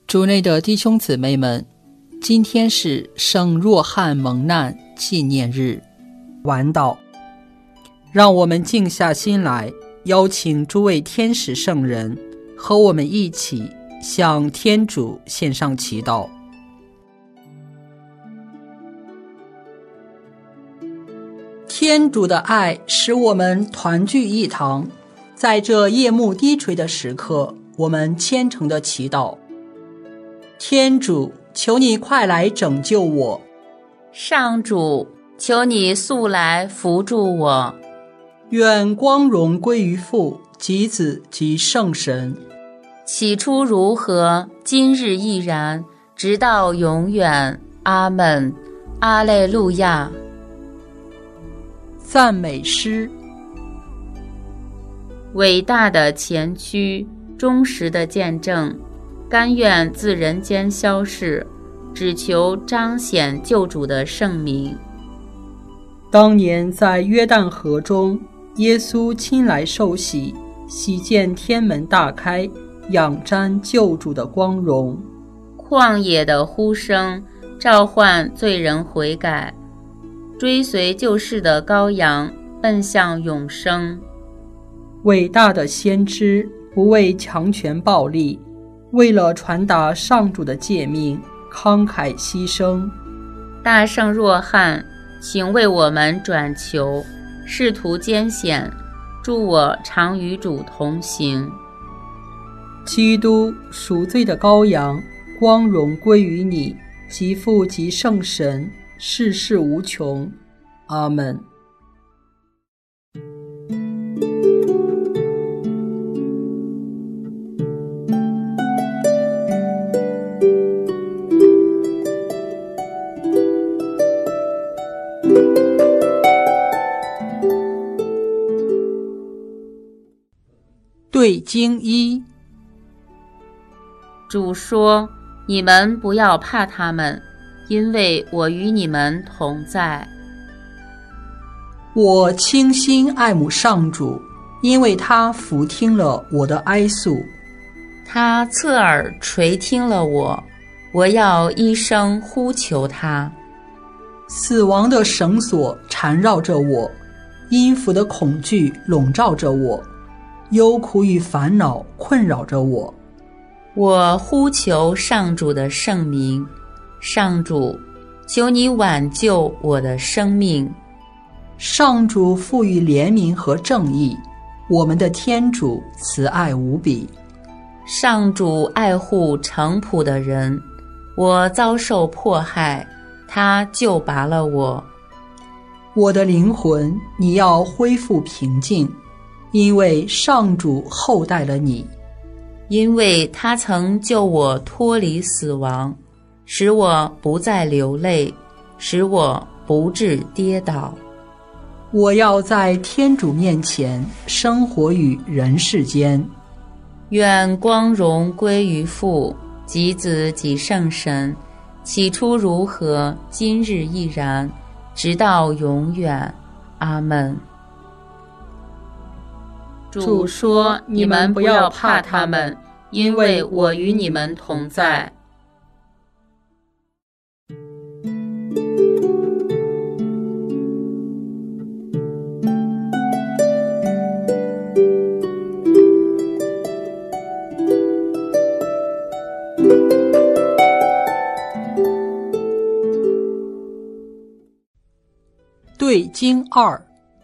主内的弟兄姊妹们，今天是圣若翰蒙难纪念日，晚祷。让我们静下心来，邀请诸位天使圣人和我们一起向天主献上祈祷。天主的爱使我们团聚一堂，在这夜幕低垂的时刻，我们虔诚地祈祷。天主，求你快来拯救我。 上主，求你速来扶助我。 愿光荣归于父及子及圣神。 起初如何，今日亦然，直到永远。阿们。阿肋路亚。 赞美诗。 伟大的前驱，忠实的见证，甘愿自人间消逝，只求彰显救主的圣名。 当年在约旦河中，耶稣亲来受洗，喜见天门大开，仰瞻救主的光荣。 旷野的呼声召唤罪人悔改，追随救世的羔羊奔向永生。 伟大的先知不畏强权暴力，为了传达上主的诫命，慷慨牺牲。 大圣若翰，请为我们转求，仕途艰险，祝我常与主同行。 基督，赎罪的羔羊，光荣归于你，及父及圣神，世世无穷。阿们。对经一。 主说，你们不要怕他们，因为我与你们同在。 我倾心爱慕上主，因为他俯听了我的哀诉。 他侧耳垂听了我，我要一声呼求他。 死亡的绳索缠绕着我，阴府的恐惧笼罩着我，忧苦与烦恼困扰着我。 我呼求上主的圣名，上主，求你挽救我的生命。 上主赋予怜悯和正义，我们的天主慈爱无比。 上主爱护诚朴的人，我遭受迫害，他救拔了我。 我的灵魂，你要恢复平静，因为上主厚待了你。 因为他曾救我脱离死亡，使我不再流泪，使我不致跌倒。 我要在天主面前生活于人世间。 愿光荣归于父及子及圣神，起初如何，今日亦然，直到永远。阿们。主说，你们不要怕他们，因为我与你们同在。 对经二。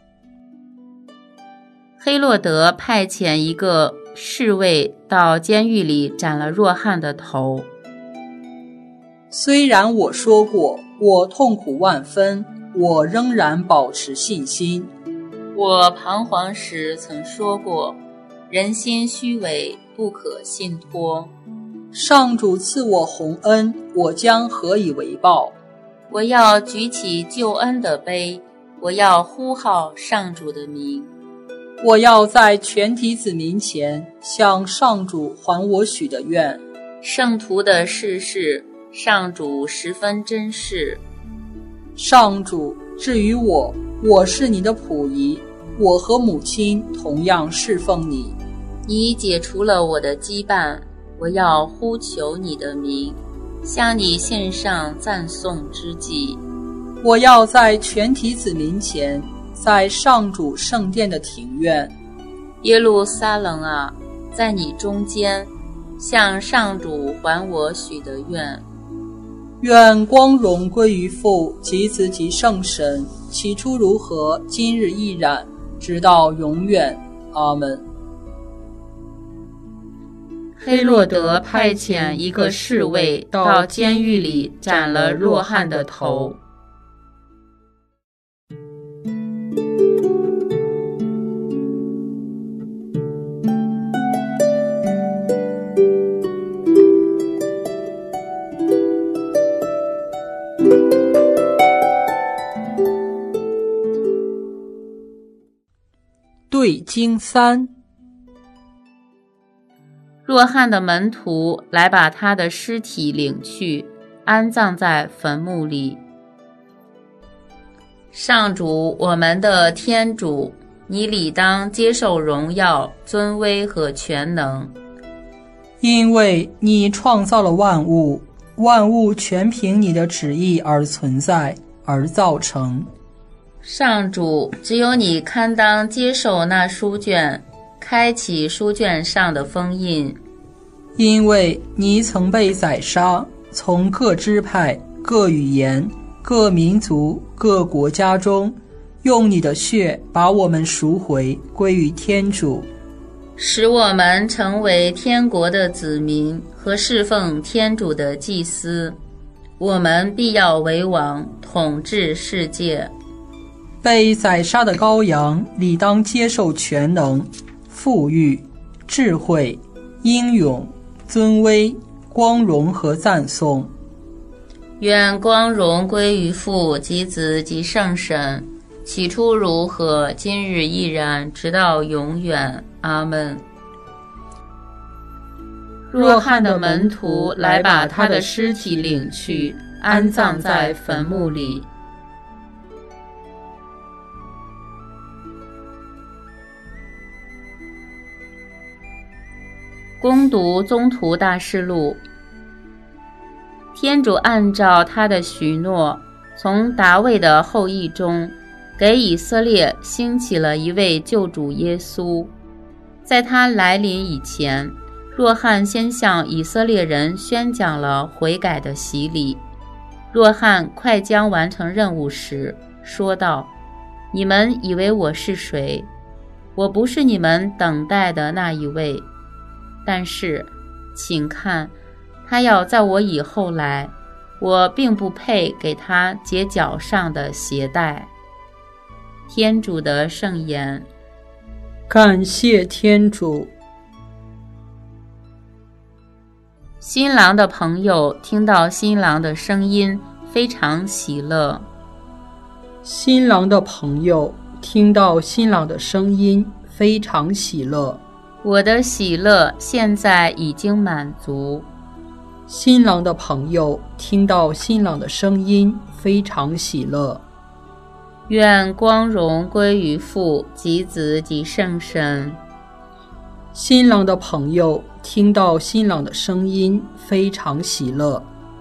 黑洛德派遣一个侍卫到监狱里斩了若翰的头。 虽然我说过，我痛苦万分，我仍然保持信心。 我彷徨时曾说过，人心虚伪，不可信托。 上主赐我洪恩，我将何以为报？ 我要举起救恩的杯，我要呼号上主的名。 我要在全体子民前向上主还我许的愿。 圣徒的事事，上主十分珍视。 上主，至于我，我是你的仆役，我和母亲同样侍奉你。 你解除了我的羁绊， 我要呼求你的名，向你献上赞颂之祭。 我要在全体子民前，在上主圣殿的庭院。 耶路撒冷啊，在你中间，向上主还我许的愿。 愿光荣归于父及子及圣神，起初如何，今日亦然，直到永远。阿们。 黑落德派遣一个侍卫到监狱里斩了若翰的头。 对经3。 若翰的门徒来把他的尸体领去，安葬在坟墓里。上主，我们的天主，你理当接受荣耀、尊威和全能， 因为你创造了万物，万物全凭你的旨意而存在，而造成。 上主，只有你堪当接受那书卷，开启书卷上的封印， 因为你曾被宰杀，从各支派、各语言、各民族、各国家中，用你的血把我们赎回，归于天主， 使我们成为天国的子民和侍奉天主的祭司。我们必要为王，统治世界。 被宰杀的羔羊理当接受全能、富裕、智慧、英勇、尊威、光荣和赞颂。 愿光荣归于父及子及圣神，起初如何，今日亦然，直到永远。阿们。若翰的门徒来把他的尸体领去，安葬在坟墓里。攻读宗徒大事录。天主按照他的许诺，从达味的后裔中，给以色列兴起了一位救主耶稣。在他来临以前，若翰先向以色列人宣讲了悔改的洗礼。若翰快将完成任务时，说道：“你们以为我是谁？我不是你们等待的那一位。但是，请看，他要在我以后来，我并不配给他解脚上的鞋带。”天主的圣言。 感谢天主。 新郎的朋友听到新郎的声音，非常喜乐。 新郎的朋友听到新郎的声音，非常喜乐。 我的喜乐现在已经满足。 新郎的朋友听到新郎的声音，非常喜乐。 愿光荣归于父及子及圣神。 新郎的朋友听到新郎的声音，非常喜乐。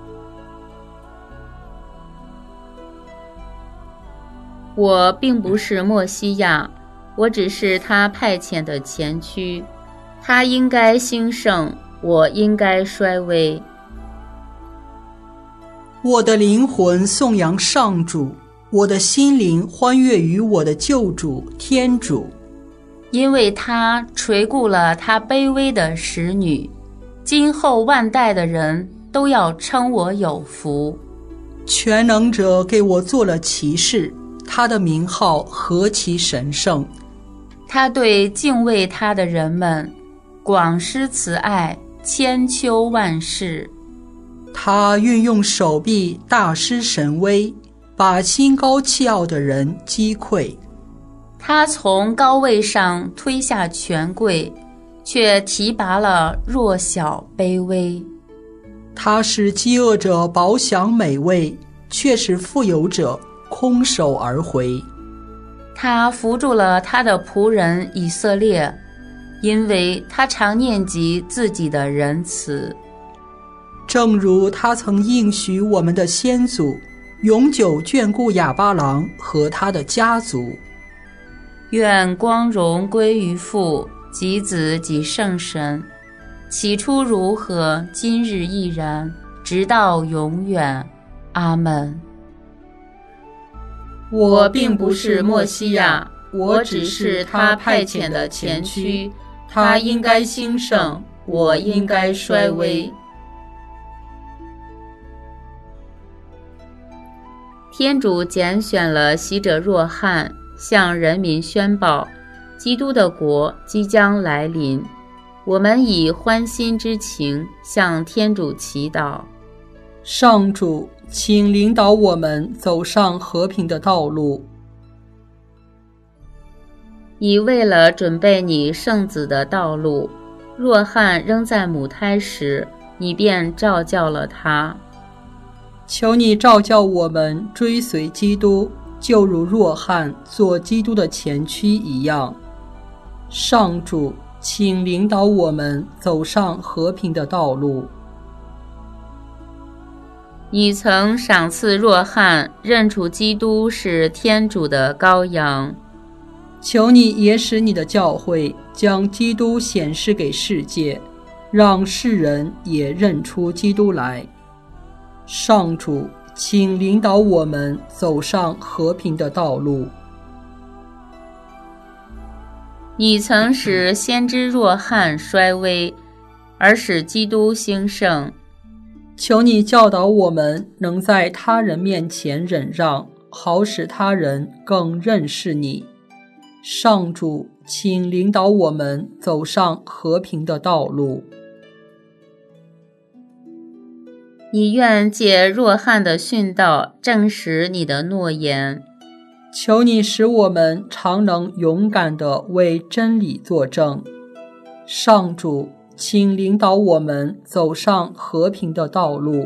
我并不是默西亚，我只是他派遣的前驱。他应该兴盛，我应该衰微。 我的灵魂颂扬上主，我的心灵欢悦于我的救主天主， 因为他垂顾了他卑微的使女，今后万代的人都要称我有福。 全能者给我做了骑士，他的名号何其神圣！ 他对敬畏他的人们广施慈爱，千秋万世。 他运用手臂大施神威，把心高气傲的人击溃。 他从高位上推下权贵，却提拔了弱小卑微。 他使饥饿者饱享美味，却使富有者空手而回。 他扶助了他的仆人以色列， 因为他常念及自己的仁慈。 正如他曾应许我们的先祖，永久眷顾亚巴郎和他的家族。 愿光荣归于父及子及圣神，起初如何，今日亦然，直到永远。阿们。我并不是默西亚，我只是他派遣的前驱，他应该兴盛，我应该衰微。天主拣选了洗者若翰，向人民宣报基督的国即将来临。我们以欢欣之情向天主祈祷。 上主，请领导我们走上和平的道路。 你为了准备你圣子的道路，若翰仍在母胎时，你便召叫了他。 求你召叫我们追随基督，就如若翰做基督的前驱一样。上主，请领导我们走上和平的道路。 你曾赏赐若翰认出基督是天主的羔羊， 求你也使你的教会将基督显示给世界，让世人也认出基督来。上主，请领导我们走上和平的道路。 你曾使先知若翰衰微，而使基督兴盛。 求你教导我们能在他人面前忍让，好使他人更认识你。上主，请领导我们走上和平的道路。 你愿借若翰的训导证实你的诺言。 求你使我们常能勇敢地为真理作证。上主，请领导我们走上和平的道路。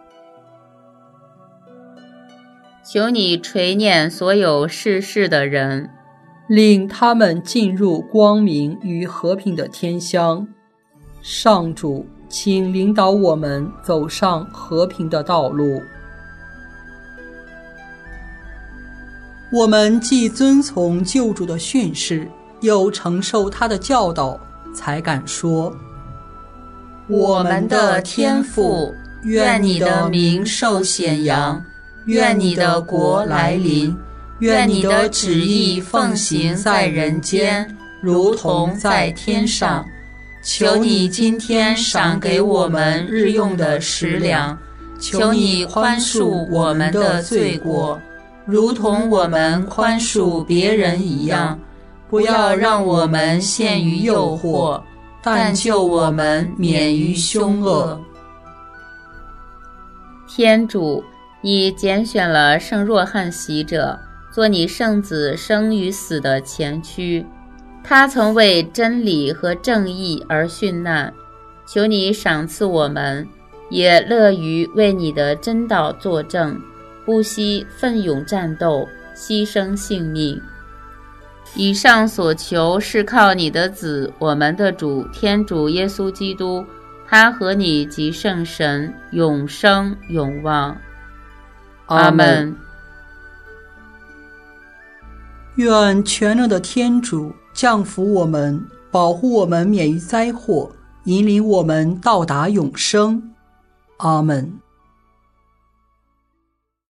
求你垂念所有逝世的人， 令他们进入光明与和平的天乡。上主，请领导我们走上和平的道路。我们既遵从救主的训示，又承受他的教导，才敢说： 我们的天父，愿你的名受显扬，愿你的国来临，愿你的旨意奉行在人间，如同在天上。求你今天赏给我们日用的食粮，求你宽恕我们的罪过，如同我们宽恕别人一样，不要让我们陷于诱惑，但救我们免于凶恶。天主，你拣选了圣若翰洗者，做你圣子生与死的前驱。他曾为真理和正义而殉难，求你赏赐我们，也乐于为你的真道作证，不惜奋勇战斗，牺牲性命。以上所求是靠你的子，我们的主天主耶稣基督，他和你及圣神永生永旺。阿们。 愿全能的天主降福我们，保护我们免于灾祸，引领我们到达永生。阿们。